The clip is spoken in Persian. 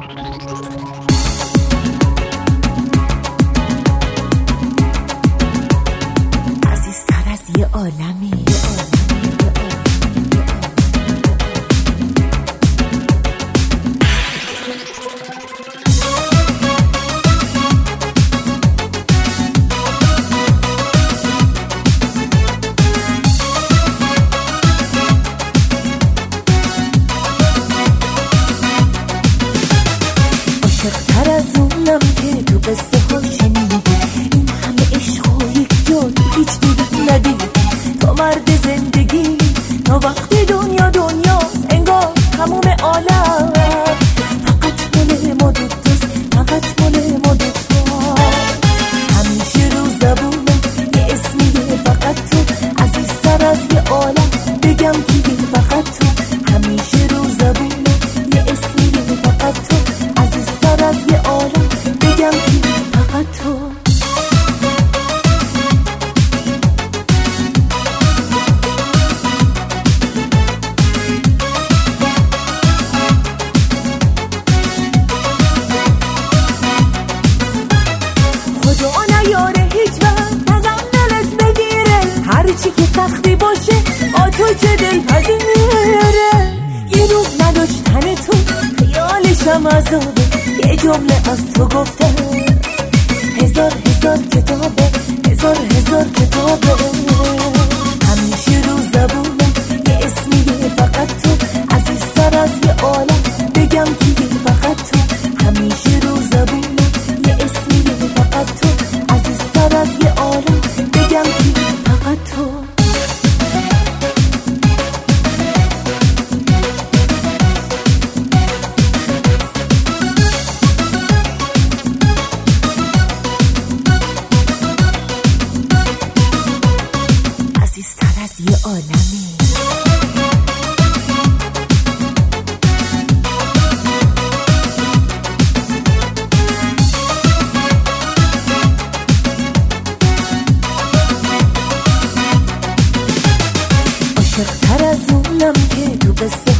عزیزتر از یه عالمی. عاشق‌تر از اونم که تو قصه ها شنیدی، این همه عشق و یک جا تو هیچ دروغ ندیدی. تو مرد زندگی تا وقتی دنیاست، انگار تموم عالم فقط مال ما دوتاست، فقط مال ما دوتاست. همیشه رو زبونم یه اسمیه فقط تو، عزیزتر از یه عالم بگم دیگه فقط تو. همیشه رو زبونم یه اسمیه فقط تو، عزیزتر از یه عالم بگم دیگه فقط تو. خدا نیاره هیچ وقت ازم دلت بگیره، هرچی که سختی باشه با تو چه دلپذیره. یه روز نداشتن تو خیالشم عذابه، یه جمله از تو گفتم هزار کتابه، هزار کتابه. همیشه رو زبونم یه اسمیه فقط تو، عزیزتر از یه عالم بگم دیگه فقط تو. همیشه رو زبونم یه اسمیه فقط تو، عزیزتر از یه عالم بگم دیگه فقط تو. عزیزتر از یه عالمی. عاشق‌تر از اونم که تو قصه